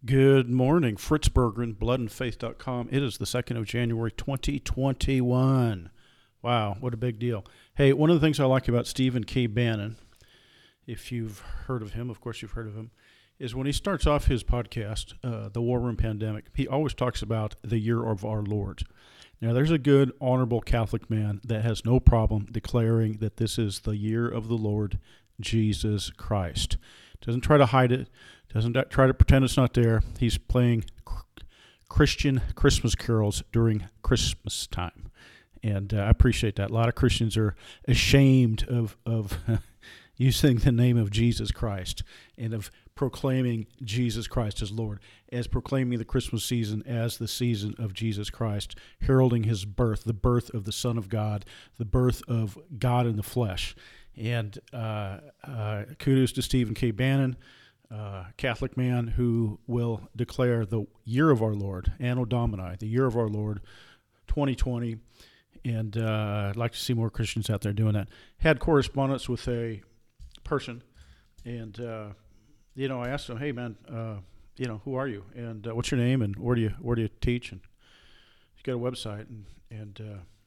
Good morning, Fritz Berggren, bloodandfaith.com. It is the 2nd of January, 2021. Wow, what a big deal. Hey, one of the things I like about Stephen K. Bannon, if you've heard of him, of course you've heard of him, is when he starts off his podcast, The War Room Pandemic, he always talks about the year of our Lord. Now, there's a good, honorable Catholic man that has no problem declaring that this is the year of the Lord Jesus Christ. Doesn't try to hide it. Doesn't try to pretend it's not there. He's playing Christian Christmas carols during Christmas time. And I appreciate that. A lot of Christians are ashamed of using the name of Jesus Christ and of proclaiming Jesus Christ as Lord, as proclaiming the Christmas season as the season of Jesus Christ, heralding his birth, the birth of the Son of God, the birth of God in the flesh. And kudos to Stephen K. Bannon, Catholic man who will declare the year of our Lord, Anno Domini, the year of our Lord, 2020. And I'd like to see more Christians out there doing that. Had correspondence with a person, and I asked him, "Hey, man, who are you? And what's your name? And where do you teach?" And he's got a website, and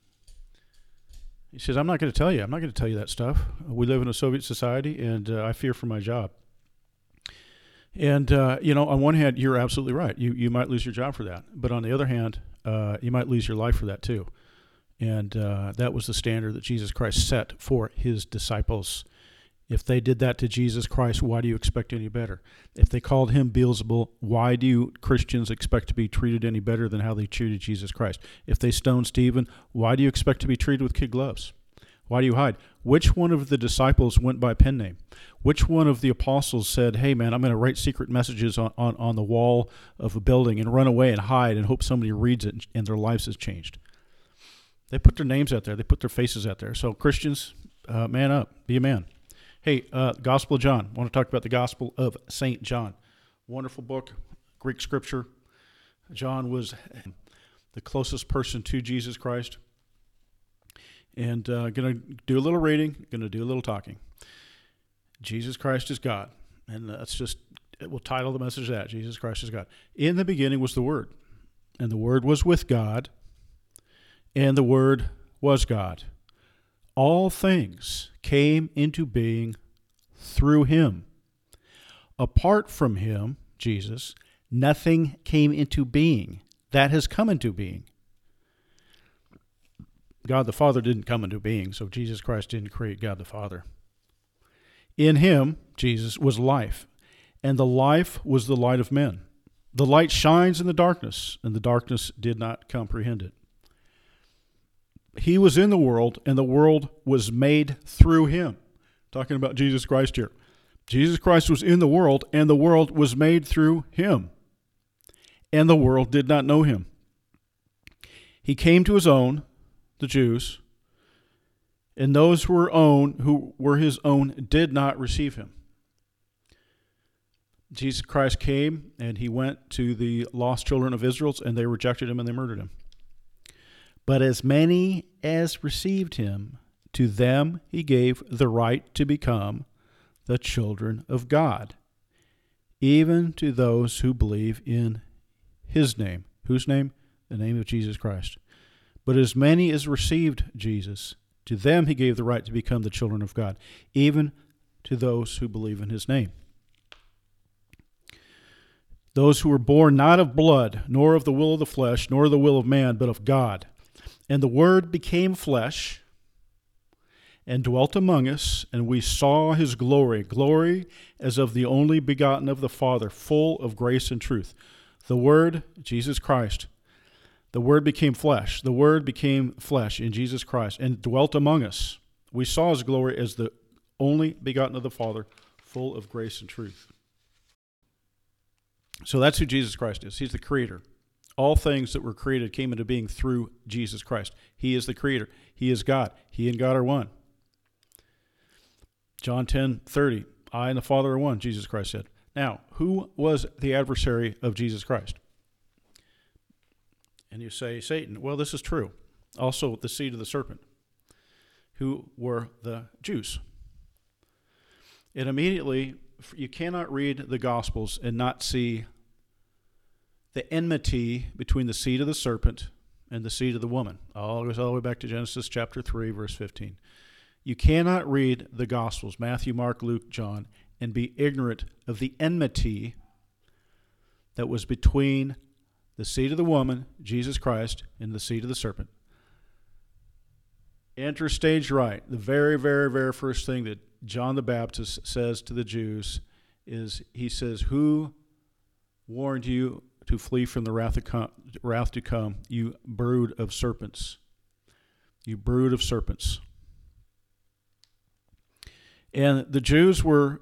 he says, "I'm not going to tell you. I'm not going to tell you that stuff. We live in a Soviet society, and I fear for my job." And on one hand, you're absolutely right. You might lose your job for that, but on the other hand, you might lose your life for that too. And that was the standard that Jesus Christ set for his disciples. If they did that to Jesus Christ, why do you expect any better? If they called him Beelzebul, why do you Christians expect to be treated any better than how they treated Jesus Christ? If they stoned Stephen, why do you expect to be treated with kid gloves? Why do you hide? Which one of the disciples went by pen name? Which one of the apostles said, "Hey, man, I'm going to write secret messages on the wall of a building and run away and hide and hope somebody reads it and their lives has changed"? They put their names out there. They put their faces out there. So Christians, man up. Be a man. Hey, Gospel of John. I want to talk about the Gospel of St. John. Wonderful book, Greek scripture. John was the closest person to Jesus Christ. And going to do a little reading, going to do a little talking. Jesus Christ is God. And we'll title the message that, Jesus Christ is God. In the beginning was the Word. And the Word was with God. And the Word was God. All things came into being through him. Apart from him, Jesus, nothing came into being that has come into being. God the Father didn't come into being, so Jesus Christ didn't create God the Father. In him, Jesus, was life, and the life was the light of men. The light shines in the darkness, and the darkness did not comprehend it. He was in the world, and the world was made through him. Talking about Jesus Christ here. Jesus Christ was in the world, and the world was made through him. And the world did not know him. He came to his own, the Jews, and those who were his own did not receive him. Jesus Christ came, and he went to the lost children of Israel, and they rejected him, and they murdered him. But as many as received him, to them he gave the right to become the children of God, even to those who believe in his name. Whose name? The name of Jesus Christ. But as many as received Jesus, to them he gave the right to become the children of God, even to those who believe in his name. Those who were born not of blood, nor of the will of the flesh, nor the will of man, but of God. And the Word became flesh and dwelt among us, and we saw his glory as of the only begotten of the Father, full of grace and truth. The Word, Jesus Christ, the Word became flesh. The Word became flesh in Jesus Christ and dwelt among us. We saw his glory as the only begotten of the Father, full of grace and truth. So that's who Jesus Christ is. He's the creator. All things that were created came into being through Jesus Christ. He is the creator. He is God. He and God are one. John 10:30, I and the Father are one, Jesus Christ said. Now, who was the adversary of Jesus Christ? And you say, Satan. Well, this is true. Also, the seed of the serpent, who were the Jews. And immediately, you cannot read the Gospels and not see the enmity between the seed of the serpent and the seed of the woman. All goes all the way back to Genesis chapter 3, verse 15. You cannot read the Gospels, Matthew, Mark, Luke, John, and be ignorant of the enmity that was between the seed of the woman, Jesus Christ, and the seed of the serpent. Enter stage right. The very, very, very first thing that John the Baptist says to the Jews is, he says, "Who warned you to flee from the wrath to come, you brood of serpents." You brood of serpents. And the Jews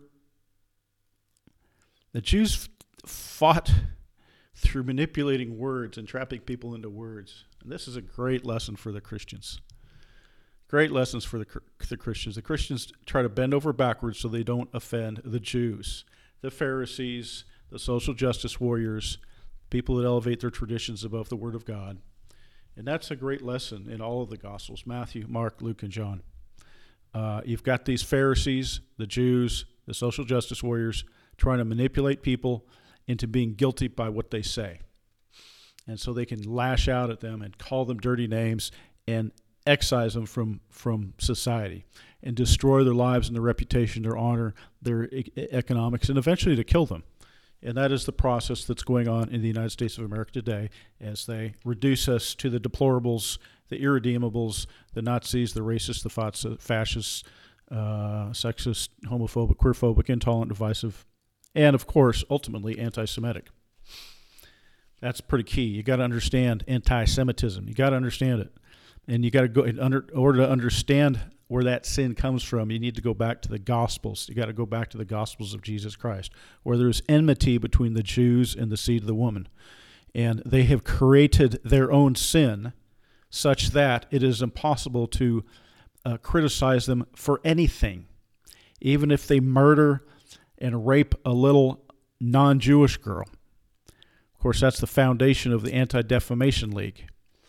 fought through manipulating words and trapping people into words. And this is a great lesson for the Christians. Great lessons for the Christians. The Christians try to bend over backwards so they don't offend the Jews, the Pharisees, the social justice warriors, people that elevate their traditions above the Word of God. And that's a great lesson in all of the Gospels, Matthew, Mark, Luke, and John. You've got these Pharisees, the Jews, the social justice warriors, trying to manipulate people into being guilty by what they say. And so they can lash out at them and call them dirty names and excise them from society and destroy their lives and their reputation, their honor, their economics, and eventually to kill them. And that is the process that's going on in the United States of America today as they reduce us to the deplorables, the irredeemables, the Nazis, the racists, the fascists, sexist, homophobic, queerphobic, intolerant, divisive, and, of course, ultimately anti-Semitic. That's pretty key. You got to understand anti-Semitism. You got to understand it. And you got to go, in order to understand where that sin comes from, you need to go back to the Gospels. You got to go back to the Gospels of Jesus Christ, where there's enmity between the Jews and the seed of the woman. And they have created their own sin such that it is impossible to criticize them for anything, even if they murder and rape a little non-Jewish girl. Of course, that's the foundation of the Anti-Defamation League.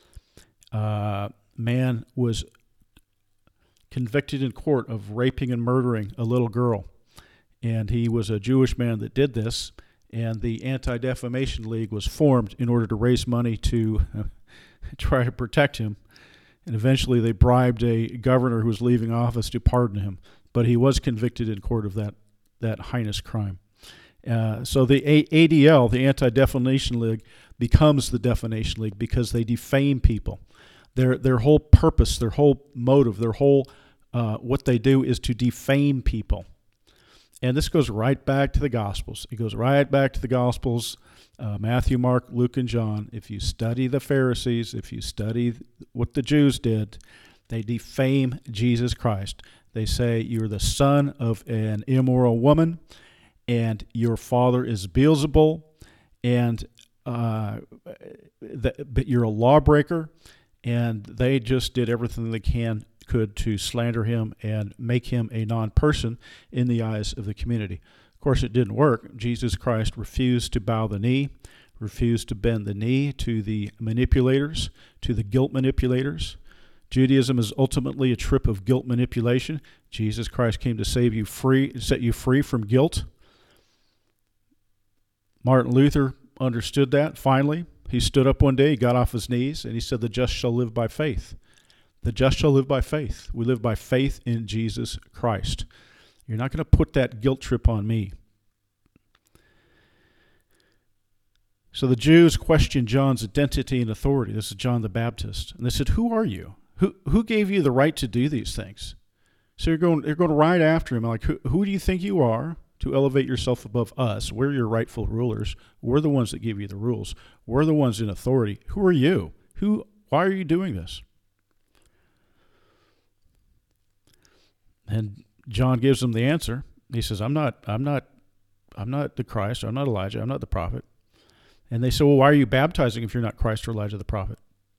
Man was convicted in court of raping and murdering a little girl, and he was a Jewish man that did this, and the Anti-Defamation League was formed in order to raise money to try to protect him, and eventually they bribed a governor who was leaving office to pardon him, but he was convicted in court of that heinous crime. So the ADL, the Anti-Defamation League, becomes the Defamation League because they defame people. Their whole purpose, their whole motive, their whole what they do is to defame people. And this goes right back to the Gospels. It goes right back to the Gospels, Matthew, Mark, Luke, and John. If you study the Pharisees, if you study what the Jews did, they defame Jesus Christ. They say you're the son of an immoral woman, and your father is Beelzebul, and but you're a lawbreaker. And they just did everything they could to slander him and make him a non-person in the eyes of the community. Of course, it didn't work. Jesus Christ refused to bow the knee, refused to bend the knee to the manipulators, to the guilt manipulators. Judaism is ultimately a trip of guilt manipulation. Jesus Christ came to set you free from guilt. Martin Luther understood that finally. He stood up one day, he got off his knees, and he said, "The just shall live by faith." The just shall live by faith. We live by faith in Jesus Christ. You're not going to put that guilt trip on me. So the Jews questioned John's identity and authority. This is John the Baptist. And they said, "Who are you? Who gave you the right to do these things?" So they're going right after him. Like, who do you think you are to elevate yourself above us? We're your rightful rulers. We're the ones that give you the rules. We're the ones in authority. Who are you? Why are you doing this? And John gives them the answer. He says, I'm not the Christ. I'm not Elijah. I'm not the prophet. And they say, "Well, why are you baptizing if you're not Christ or Elijah the prophet?"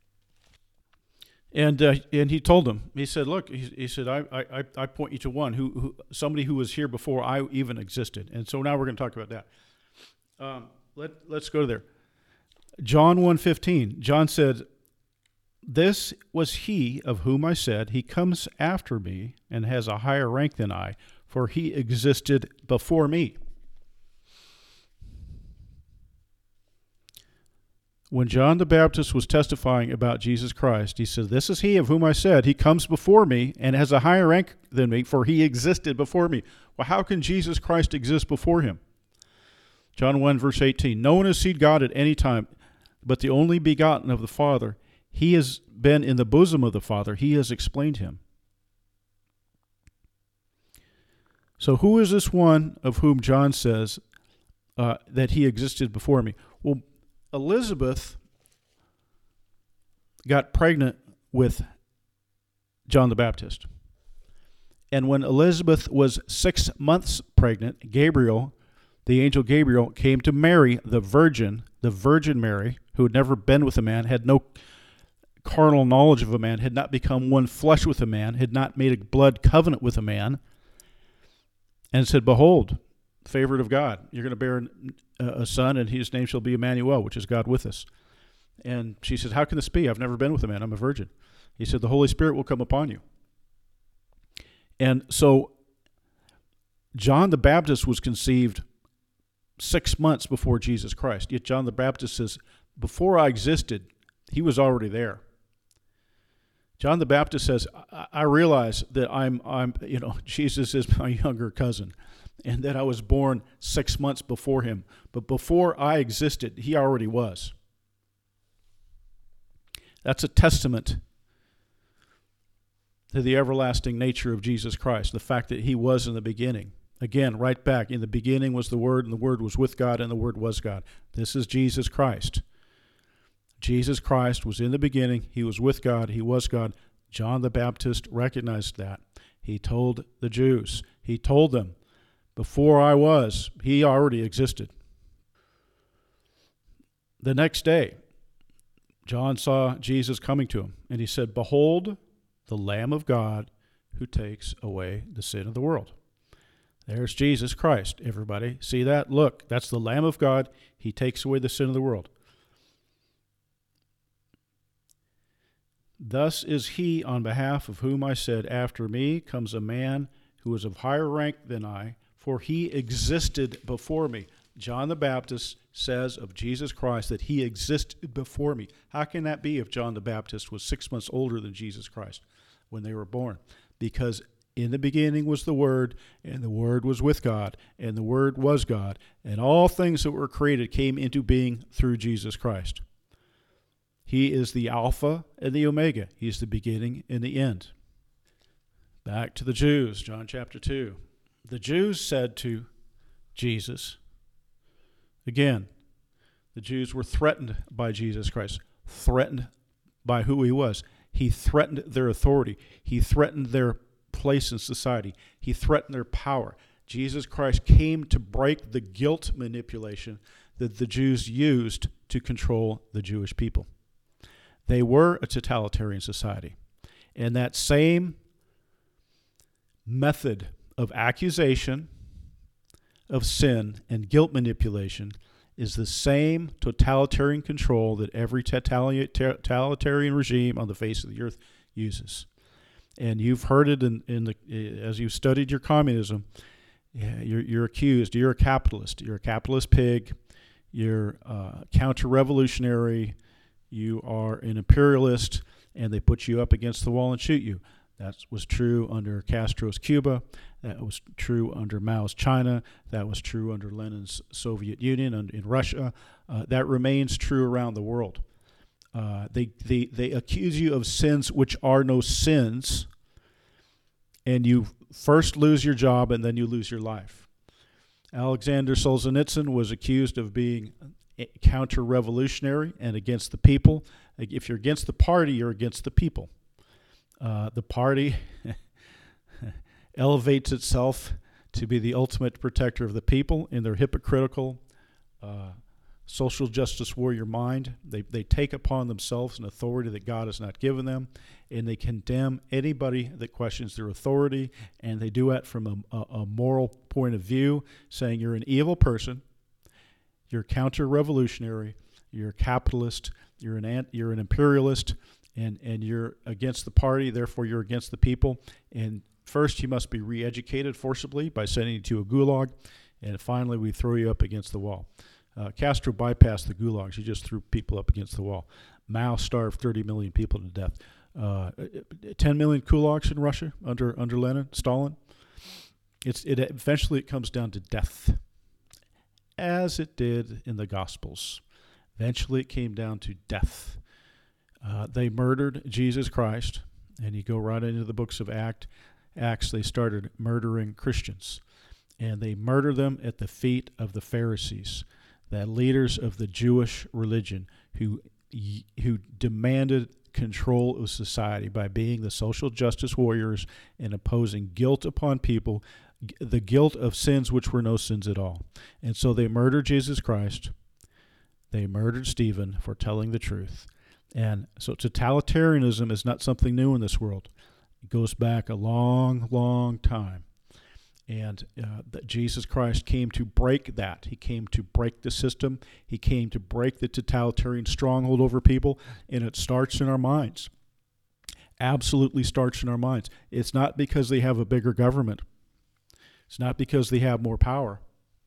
And he told them, he said, "Look," he said, I point you to one, somebody who was here before I even existed. And so now we're going to talk about that. Let's go there. John 1:15. John said, "This was he of whom I said, he comes after me and has a higher rank than I, for he existed before me." when John the Baptist was testifying about Jesus Christ, he said, "This is he of whom I said, he comes before me and has a higher rank than me, for he existed before me." Well, how can Jesus Christ exist before him? John 1, verse 18, "No one has seen God at any time, but the only begotten of the Father. He has been in the bosom of the Father. He has explained him." So who is this one of whom John says that he existed before me? Well, Elizabeth got pregnant with John the Baptist. And when Elizabeth was 6 months pregnant, Gabriel, the angel Gabriel, came to Mary, the Virgin Mary, who had never been with a man, had no carnal knowledge of a man, had not become one flesh with a man, had not made a blood covenant with a man, and said, "Behold, favored of God, you're going to bear a son, and his name shall be Emmanuel," which is God with us. And she says, "How can this be? I've never been with a man. I'm a virgin." He said, "The Holy Spirit will come upon you." And so John the Baptist was conceived 6 months before Jesus Christ. Yet John the Baptist says, before I existed, he was already there. John the Baptist says, I realize that Jesus is my younger cousin, and that I was born 6 months before him. But before I existed, he already was. That's a testament to the everlasting nature of Jesus Christ, the fact that he was in the beginning. Again, right back, in the beginning was the Word, and the Word was with God, and the Word was God. This is Jesus Christ. Jesus Christ was in the beginning. He was with God. He was God. John the Baptist recognized that. He told the Jews. He told them, before I was, he already existed. The next day, John saw Jesus coming to him, and he said, "Behold, the Lamb of God who takes away the sin of the world." There's Jesus Christ, everybody. See that? Look, that's the Lamb of God. He takes away the sin of the world. "Thus is he on behalf of whom I said, after me comes a man who is of higher rank than I, for he existed before me." John the Baptist says of Jesus Christ that he existed before me. How can that be if John the Baptist was 6 months older than Jesus Christ when they were born? Because in the beginning was the Word, and the Word was with God, and the Word was God, and all things that were created came into being through Jesus Christ. He is the Alpha and the Omega. He's the beginning and the end. Back to the Jews, John chapter 2. The Jews said to Jesus, again, the Jews were threatened by Jesus Christ, threatened by who he was. He threatened their authority. He threatened their place in society. He threatened their power. Jesus Christ came to break the guilt manipulation that the Jews used to control the Jewish people. They were a totalitarian society. And that same method of accusation, of sin, and guilt manipulation is the same totalitarian control that every totalitarian regime on the face of the earth uses. And you've heard it as you've studied your communism. You're accused. You're a capitalist. You're a capitalist pig. You're counter-revolutionary. You are an imperialist, and they put you up against the wall and shoot you. That was true under Castro's Cuba. That was true under Mao's China. That was true under Lenin's Soviet Union and in Russia. That remains true around the world. They accuse you of sins which are no sins, and you first lose your job and then you lose your life. Alexander Solzhenitsyn was accused of being counter-revolutionary and against the people. If you're against the party, you're against the people. The party elevates itself to be the ultimate protector of the people in their hypocritical social justice warrior mind. They take upon themselves an authority that God has not given them, and they condemn anybody that questions their authority, and they do it from a moral point of view, saying you're an evil person, you're counter-revolutionary, you're a capitalist, you're an imperialist, and you're against the party, therefore you're against the people. And first you must be re-educated forcibly by sending you to a gulag, and finally we throw you up against the wall. Castro bypassed the gulags. He just threw people up against the wall. Mao starved 30 million people to death. 10 million kulaks in Russia under Lenin, Stalin. Eventually it comes down to death, as it did in the Gospels. Eventually it came down to death. They murdered Jesus Christ, and you go right into the books of Acts, they started murdering Christians. And they murdered them at the feet of the Pharisees, the leaders of the Jewish religion, who demanded control of society by being the social justice warriors and imposing guilt upon people, the guilt of sins which were no sins at all. And so they murdered Jesus Christ. They murdered Stephen for telling the truth. And so totalitarianism is not something new in this world. It goes back a long, long time. And that Jesus Christ came to break that. He came to break the system. He came to break the totalitarian stronghold over people, and it starts in our minds. Absolutely starts in our minds. It's not because they have a bigger government. It's not because they have more power.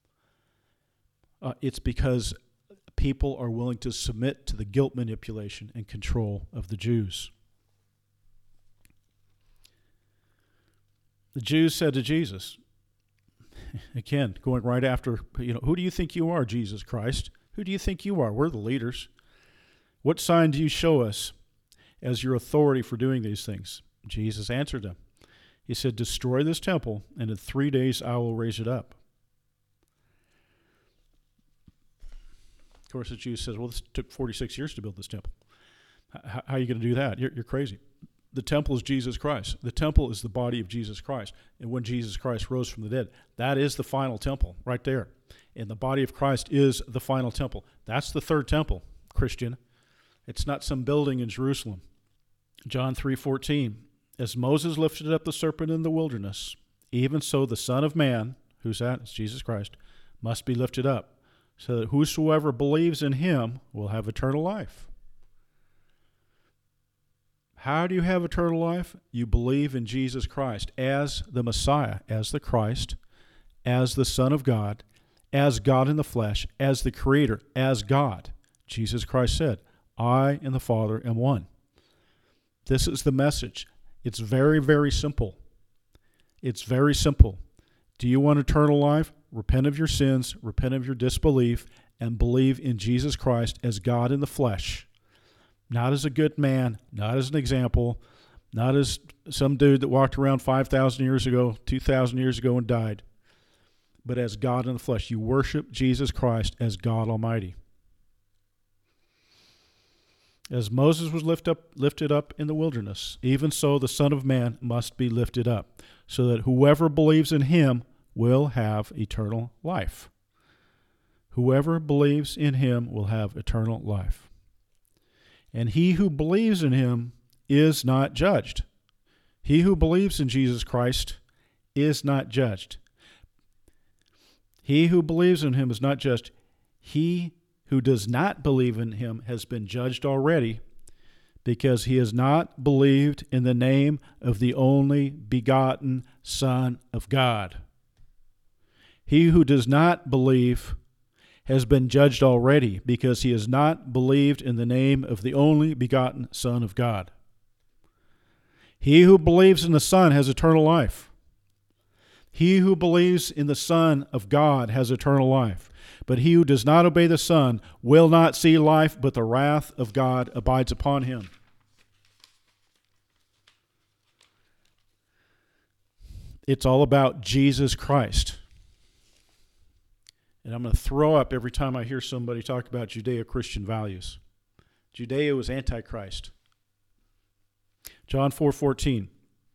It's because people are willing to submit to the guilt manipulation and control of the Jews. The Jews said to Jesus, again, going right after, who do you think you are, Jesus Christ? Who do you think you are? We're the leaders. What sign do you show us as your authority for doing these things? Jesus answered them. He said, destroy this temple, and in 3 days I will raise it up. Of course, the Jews said, well, this took 46 years to build this temple. How are you going to do that? You're crazy. The temple is Jesus Christ. The temple is the body of Jesus Christ. And when Jesus Christ rose from the dead, that is the final temple right there. And the body of Christ is the final temple. That's the third temple, Christian. It's not some building in Jerusalem. John 3:14, as Moses lifted up the serpent in the wilderness, even so the Son of Man, who's that? It's Jesus Christ, must be lifted up, so that whosoever believes in him will have eternal life. How do you have eternal life? You believe in Jesus Christ as the Messiah, as the Christ, as the Son of God, as God in the flesh, as the Creator, as God. Jesus Christ said, I and the Father am one. This is the message. It's very, very simple. It's very simple. Do you want eternal life? Repent of your sins, repent of your disbelief, and believe in Jesus Christ as God in the flesh. Not as a good man, not as an example, not as some dude that walked around 5,000 years ago, 2,000 years ago and died, but as God in the flesh. You worship Jesus Christ as God Almighty. As Moses was lifted up in the wilderness, even so the Son of Man must be lifted up, so that whoever believes in him will have eternal life. Whoever believes in him will have eternal life. And he who believes in him is not judged. He who believes in Jesus Christ is not judged. He who believes in him is not judged. He who does not believe in him has been judged already, because he has not believed in the name of the only begotten Son of God. He who does not believe has been judged already, because he has not believed in the name of the only begotten Son of God. He who believes in the Son has eternal life. He who believes in the Son of God has eternal life. But he who does not obey the Son will not see life, but the wrath of God abides upon him. It's all about Jesus Christ. And I'm going to throw up every time I hear somebody talk about Judeo-Christian values. Judeo is Antichrist. John 4:14.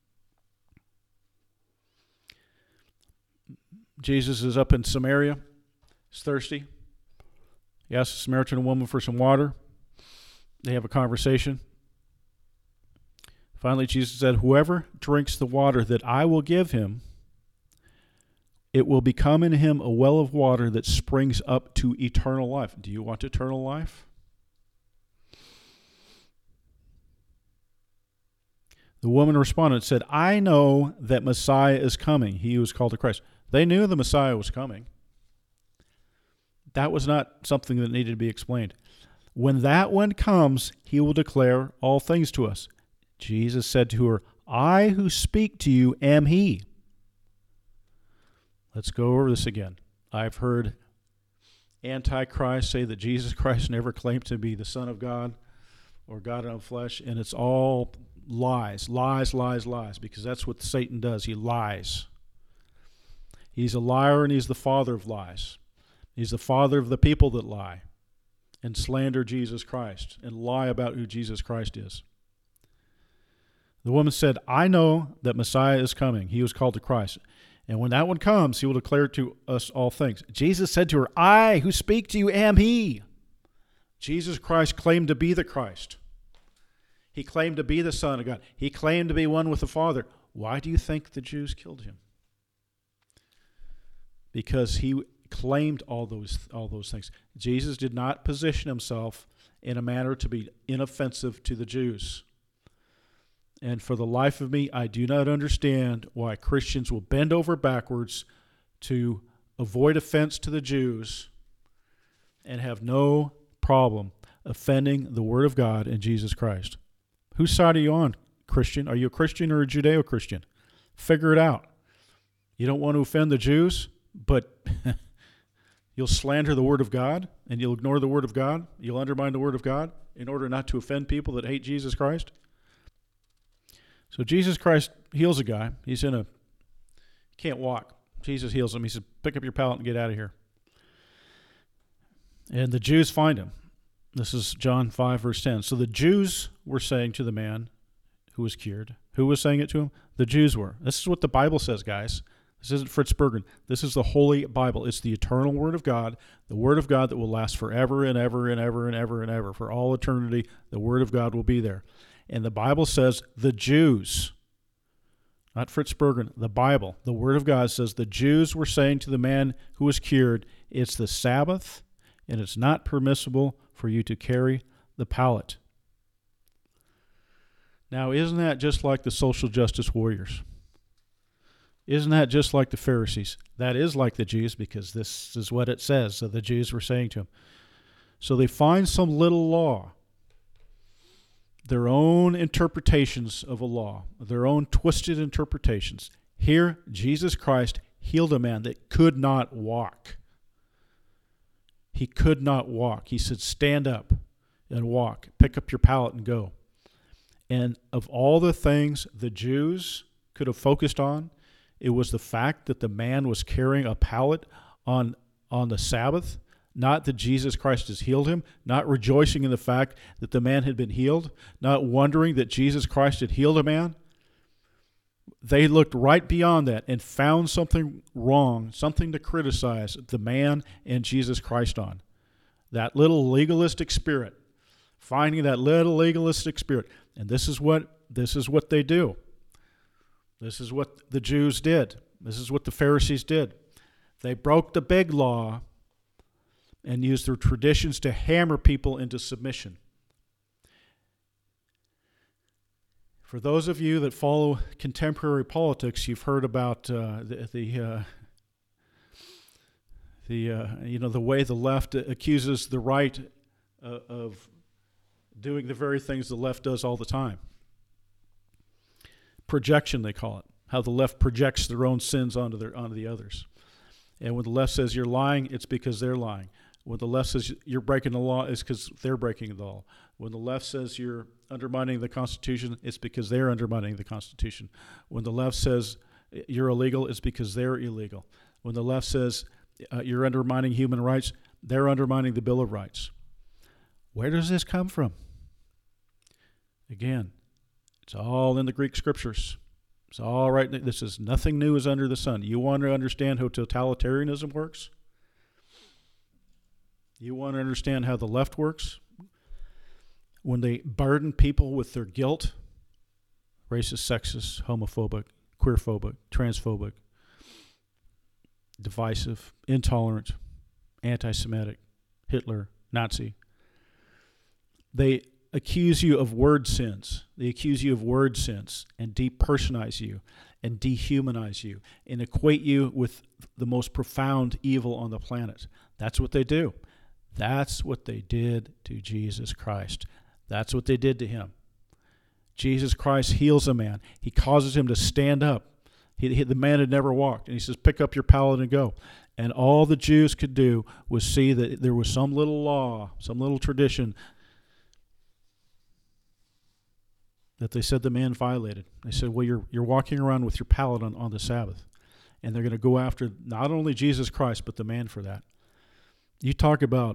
Jesus is up in Samaria. He's thirsty. He asks a Samaritan woman for some water. They have a conversation. Finally, Jesus said, whoever drinks the water that I will give him, it will become in him a well of water that springs up to eternal life. Do you want eternal life? The woman responded and said, I know that Messiah is coming, he who is called the Christ. They knew the Messiah was coming. That was not something that needed to be explained. When that one comes, he will declare all things to us. Jesus said to her, I who speak to you am he. Let's go over this again. I've heard Antichrist say that Jesus Christ never claimed to be the Son of God or God in flesh, and it's all lies, because that's what Satan does. He lies. He's a liar, and he's the father of lies. He's the father of the people that lie and slander Jesus Christ and lie about who Jesus Christ is. The woman said, I know that Messiah is coming. He was called to Christ. And when that one comes, he will declare to us all things. Jesus said to her, I who speak to you am he. Jesus Christ claimed to be the Christ. He claimed to be the Son of God. He claimed to be one with the Father. Why do you think the Jews killed him? Because he claimed all those things. Jesus did not position himself in a manner to be inoffensive to the Jews. And for the life of me, I do not understand why Christians will bend over backwards to avoid offense to the Jews and have no problem offending the Word of God and Jesus Christ. Whose side are you on, Christian? Are you a Christian or a Judeo-Christian? Figure it out. You don't want to offend the Jews, but you'll slander the Word of God and you'll ignore the Word of God. You'll undermine the Word of God in order not to offend people that hate Jesus Christ. So Jesus Christ heals a guy. Can't walk. Jesus heals him. He says, pick up your pallet and get out of here. And the Jews find him. This is John 5, verse 10. So the Jews were saying to the man who was cured. Who was saying it to him? The Jews were. This is what the Bible says, guys. This isn't Fritz Berggren. This is the Holy Bible. It's the eternal Word of God, the Word of God that will last forever and ever and ever and ever and ever. For all eternity, the Word of God will be there. And the Bible says the Jews, not Fritz Berggren, the Bible, the Word of God says the Jews were saying to the man who was cured, it's the Sabbath, and it's not permissible for you to carry the pallet. Now, isn't that just like the social justice warriors? Isn't that just like the Pharisees? That is like the Jews because this is what it says. So the Jews were saying to him. So they find some little law, their own interpretations of a law, their own twisted interpretations. Here, Jesus Christ healed a man that could not walk. He could not walk. He said, stand up and walk. Pick up your pallet and go. And of all the things the Jews could have focused on, it was the fact that the man was carrying a pallet on the Sabbath, not that Jesus Christ has healed him, not rejoicing in the fact that the man had been healed, not wondering that Jesus Christ had healed a man. They looked right beyond that and found something wrong, something to criticize the man and Jesus Christ on. That little legalistic spirit, finding that little legalistic spirit. And this is what they do. This is what the Jews did. This is what the Pharisees did. They broke the big law and used their traditions to hammer people into submission. For those of you that follow contemporary politics, you've heard about the way the left accuses the right of doing the very things the left does all the time. Projection, they call it. How the left projects their own sins onto the others. And when the left says you're lying, it's because they're lying. When the left says you're breaking the law, it's because they're breaking the law. When the left says you're undermining the Constitution, it's because they're undermining the Constitution. When the left says you're illegal, it's because they're illegal. When the left says you're undermining human rights, they're undermining the Bill of Rights. Where does this come from? Again, it's all in the Greek scriptures. It's all right. This is nothing new is under the sun. You want to understand how totalitarianism works? You want to understand how the left works? When they burden people with their guilt, racist, sexist, homophobic, queerphobic, transphobic, divisive, intolerant, anti-Semitic, Hitler, Nazi. They accuse you of word sins. They accuse you of word sins and depersonalize you and dehumanize you and equate you with the most profound evil on the planet. That's what they do. That's what they did to Jesus Christ. That's what they did to him. Jesus Christ heals a man. He causes him to stand up. The man had never walked. And he says, pick up your pallet and go. And all the Jews could do was see that there was some little law, some little tradition that they said the man violated. They said, well, you're walking around with your pallet on the Sabbath. And they're going to go after not only Jesus Christ, but the man for that. You talk about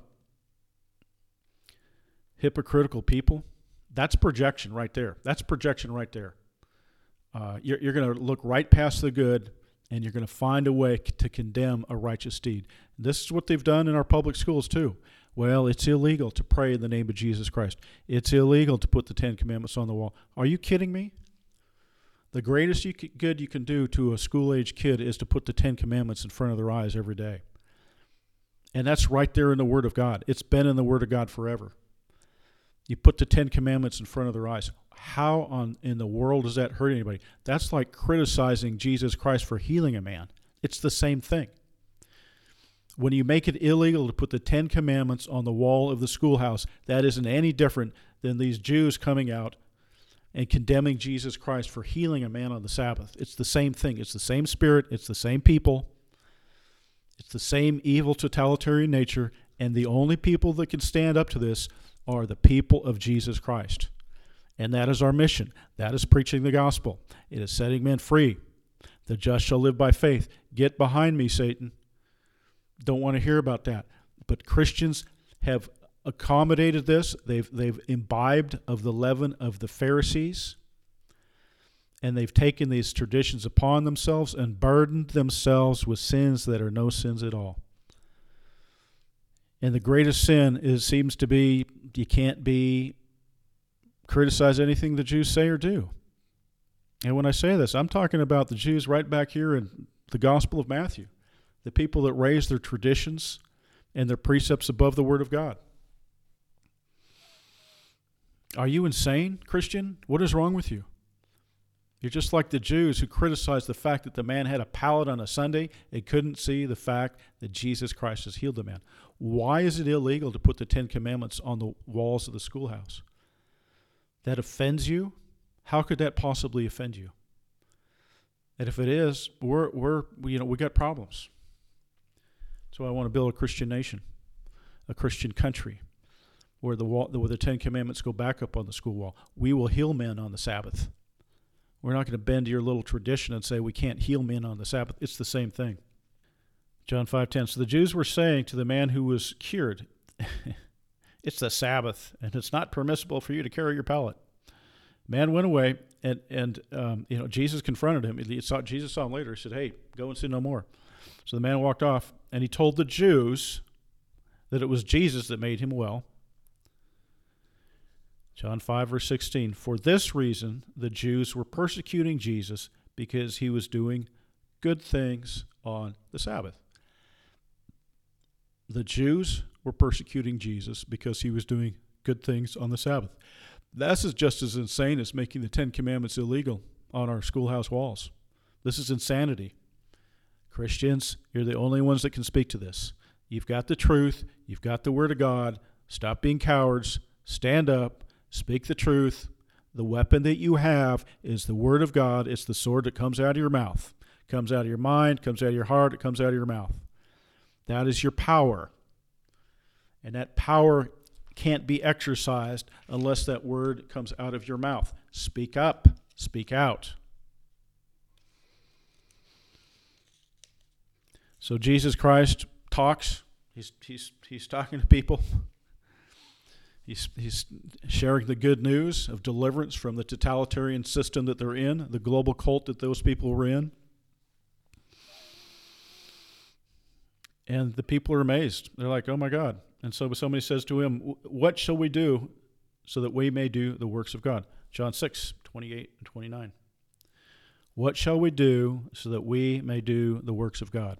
hypocritical people. That's projection right there. That's projection right there. You're going to look right past the good, and you're going to find a way to condemn a righteous deed. This is what they've done in our public schools too. Well, it's illegal to pray in the name of Jesus Christ. It's illegal to put the Ten Commandments on the wall. Are you kidding me? The greatest good you can do to a school-age kid is to put the Ten Commandments in front of their eyes every day. And that's right there in the Word of God. It's been in the Word of God forever. You put the Ten Commandments in front of their eyes. How in the world does that hurt anybody? That's like criticizing Jesus Christ for healing a man. It's the same thing. When you make it illegal to put the Ten Commandments on the wall of the schoolhouse, that isn't any different than these Jews coming out and condemning Jesus Christ for healing a man on the Sabbath. It's the same thing. It's the same spirit. It's the same people. It's the same evil totalitarian nature. And the only people that can stand up to this are the people of Jesus Christ. And that is our mission. That is preaching the gospel. It is setting men free. The just shall live by faith. Get behind me, Satan. Don't want to hear about that. But Christians have accommodated this. They've imbibed of the leaven of the Pharisees. And they've taken these traditions upon themselves and burdened themselves with sins that are no sins at all. And the greatest sin seems to be you can't criticize anything the Jews say or do. And when I say this, I'm talking about the Jews right back here in the Gospel of Matthew, the people that raise their traditions and their precepts above the Word of God. Are you insane, Christian? What is wrong with you? You're just like the Jews who criticized the fact that the man had a pallet on a Sunday and couldn't see the fact that Jesus Christ has healed the man. Why is it illegal to put the Ten Commandments on the walls of the schoolhouse? That offends you? How could that possibly offend you? And if it is, we got problems. So I want to build a Christian nation, a Christian country, where the Ten Commandments go back up on the school wall. We will heal men on the Sabbath. We're not going to bend to your little tradition and say we can't heal men on the Sabbath. It's the same thing. John 5:10. So the Jews were saying to the man who was cured, it's the Sabbath, and it's not permissible for you to carry your pallet. Man went away, and Jesus confronted him. Jesus saw him later. He said, hey, go and sin no more. So the man walked off, and he told the Jews that it was Jesus that made him well. John 5, verse 16, for this reason the Jews were persecuting Jesus because he was doing good things on the Sabbath. The Jews were persecuting Jesus because he was doing good things on the Sabbath. This is just as insane as making the Ten Commandments illegal on our schoolhouse walls. This is insanity. Christians, you're the only ones that can speak to this. You've got the truth. You've got the Word of God. Stop being cowards. Stand up. Speak the truth. The weapon that you have is the Word of God. It's the sword that comes out of your mouth. Comes out of your mind, comes out of your heart, it comes out of your mouth. That is your power. And that power can't be exercised unless that word comes out of your mouth. Speak up. Speak out. So Jesus Christ talks. He's talking to people. He's sharing the good news of deliverance from the totalitarian system that they're in, the global cult that those people were in. And the people are amazed. They're like, oh my God. And so somebody says to him, what shall we do so that we may do the works of God? John 6, 28 and 29. What shall we do so that we may do the works of God?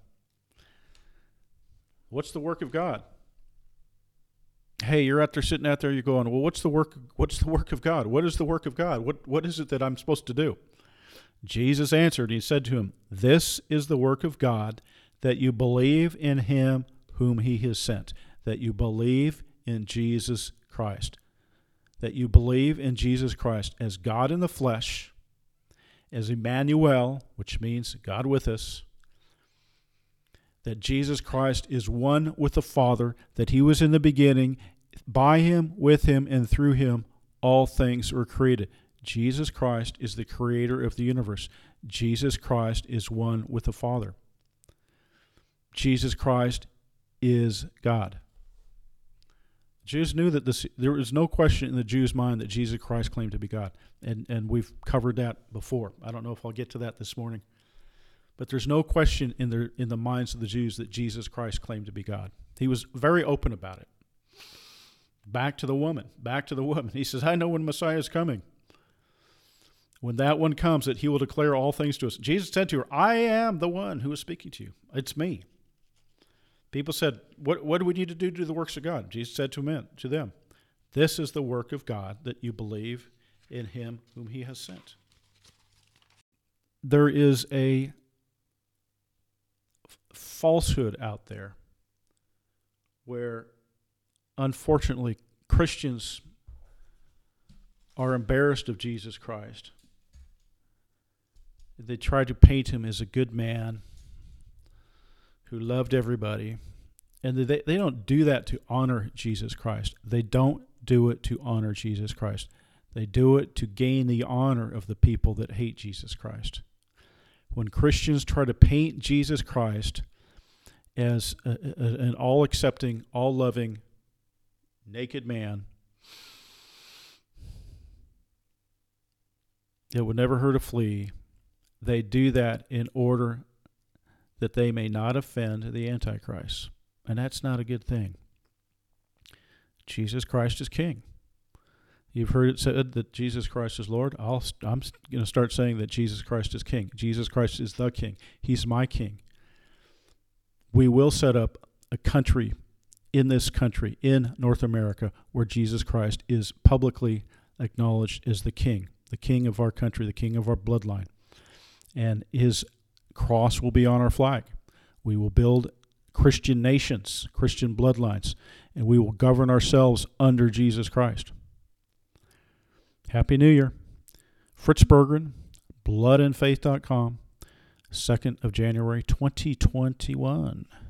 What's the work of God? Hey, you're out there sitting out there, you're going, well, what's the work of God? What is the work of God? What is it that I'm supposed to do? Jesus answered, he said to him, "This is the work of God, that you believe in him whom he has sent." That you believe in Jesus Christ. That you believe in Jesus Christ as God in the flesh, as Emmanuel, which means God with us. That Jesus Christ is one with the Father, that he was in the beginning. By him, with him, and through him, all things were created. Jesus Christ is the creator of the universe. Jesus Christ is one with the Father. Jesus Christ is God. Jews knew that there was no question in the Jews' mind that Jesus Christ claimed to be God. And we've covered that before. I don't know if I'll get to that this morning. But there's no question in the minds of the Jews that Jesus Christ claimed to be God. He was very open about it. Back to the woman. He says, "I know when Messiah is coming. When that one comes, that he will declare all things to us." Jesus said to her, "I am the one who is speaking to you. It's me." People said, what do we need to do the works of God? Jesus said to them, "This is the work of God, that you believe in him whom he has sent." There is a falsehood out there where, unfortunately, Christians are embarrassed of Jesus Christ. They try to paint him as a good man who loved everybody. And they don't do that to honor Jesus Christ. They don't do it to honor Jesus Christ. They do it to gain the honor of the people that hate Jesus Christ. When Christians try to paint Jesus Christ as an all-accepting, all-loving, naked man that would never hurt a flea, they do that in order that they may not offend the Antichrist. And that's not a good thing. Jesus Christ is King. You've heard it said that Jesus Christ is Lord. I'm going to start saying that Jesus Christ is King. Jesus Christ is the King. He's my King. We will set up a country in this country, in North America, where Jesus Christ is publicly acknowledged as the King of our country, the King of our bloodline. And his cross will be on our flag. We will build Christian nations, Christian bloodlines, and we will govern ourselves under Jesus Christ. Happy New Year. Fritz Berggren, bloodandfaith.com, 2nd of January, 2021.